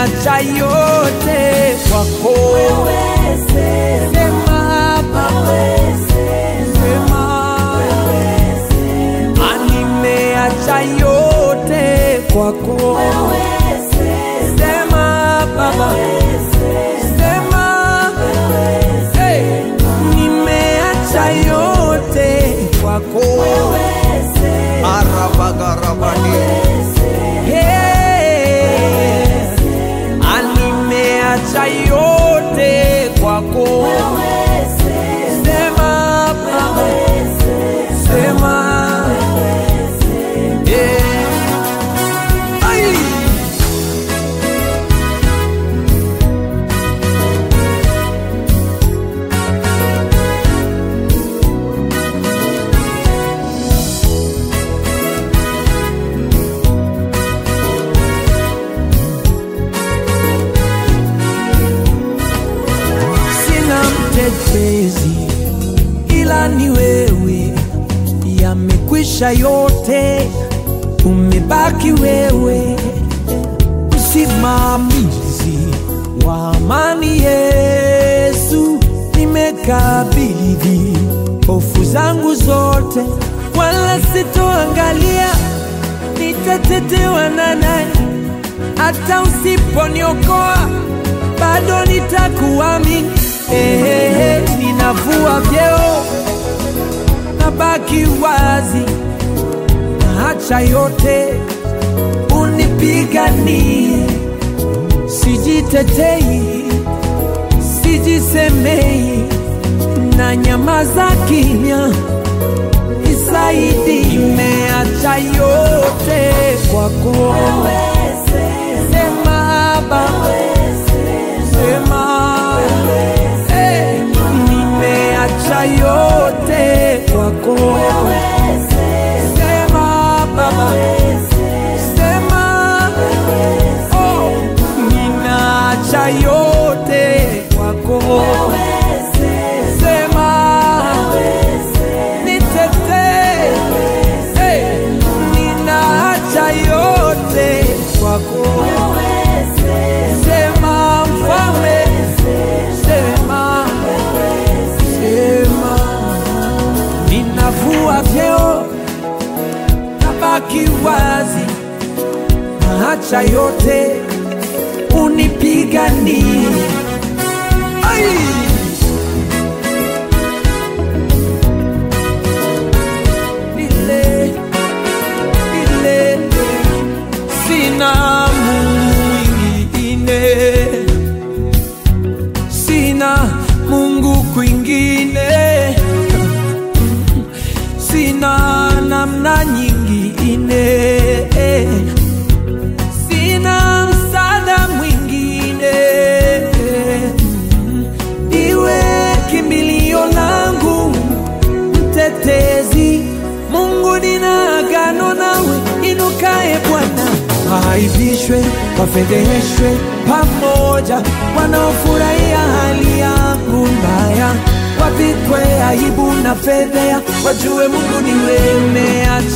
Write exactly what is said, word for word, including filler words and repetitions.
nimeacha yote kwako. Sema Baba, sema nimeacha yote kwako. Sema Baba, sema hey, nimeacha yote kwako. Arabagarabani hey, nimeacha yote kwako. Sema Baba, sema mtetezi ila ni wewe, yamekwisha yote, umebaki wewe, msimamizi wa amani. Yesu, nimekabidhi hofu zangu zote, wala sitoangalia nitatetewa na nani. Hata usiponiokoa bado nitakuamini. Hey, hey, hey, ninavua vyeo, nabaki wazi, naacha yote, unipiganie. Sijitetei, sijisemei, na nyamaza kimya, nisaidie. Nimeacha yote kwako. Sema Baba, sema nimeacha yote kwako. Sema Baba, sema oh, ninaacha yote kwako. Sema nitetee, hey, ninaacha yote kwako. Sema Mfalme, sema sema, ninavua vyeo, nabaki wazi, naacha yote, unipiganie. Ai! Nile, nile, sina sina Mungu kwingine, sina namna nyingine, sina msaada mwingine. Iwe kimbilio langu, mtetezi, Mungu nina agano nawe. Inukae Bwana, aibishwe, wafedheheshwe pamoja, wanaofurahia hali yangu mbaya, wapikwe aibu na fedhea, wajue Mungu ni wewe.